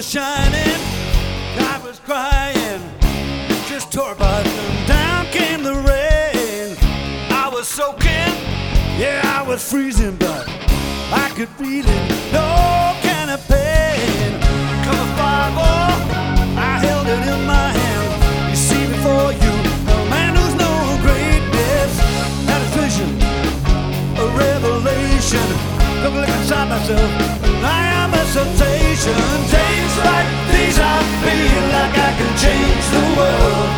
shining, I was crying, just tore apart, and down came the rain. I was soaking, yeah, I was freezing, but I could feel it, no kind of pain. Come a fireball, I held it in my hand. You see before you, a man who's known greatness, had a vision, a revelation. Look inside myself, and I am a sensation. Days like these I feel like I can change the world.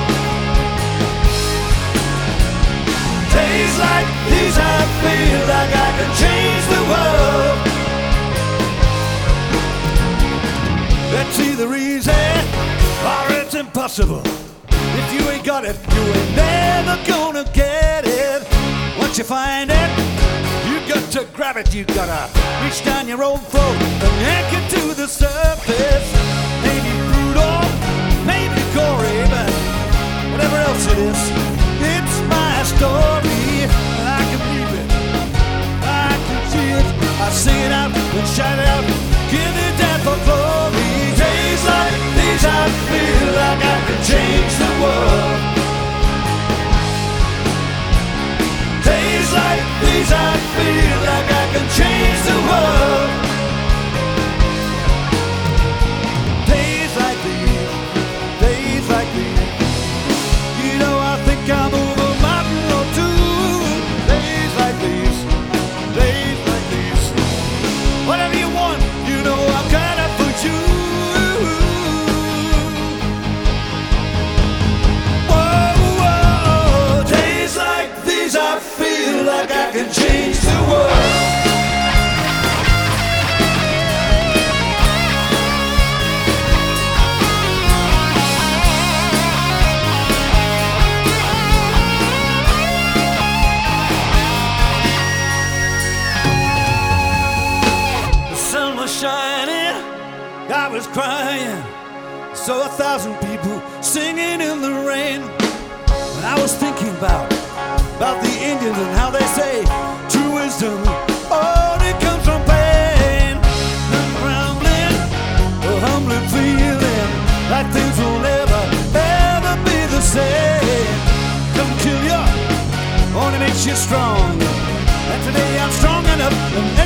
Days like these I feel like I can change the world. Let's see the reason, or it's impossible. If you ain't got it, you ain't never gonna get it. Once you find it, you got to grab it. You gotta reach down your own throat and yank it to the surface. Maybe brutal, maybe gory, but whatever else it is, it's my story. And I can believe it, I can see it. I sing it out and shout it out, give it down for glory. Days like these I feel like I can change the world. Days like these I feel like I can change the world. Days like these, days like these. You know I think I'm over a mountain or two. Days like these, days like these. Whatever you want, you know I've got it for you. Whoa, whoa, days like these I feel like I can change the world. The sun was shining, I was crying, saw 1,000 people singing in the rain. And I was thinking about the Indians and how they say true wisdom only comes from pain. And grumbling, a humbling feeling like things will never, ever be the same. Don't kill you, only makes you strong. And today I'm strong enough.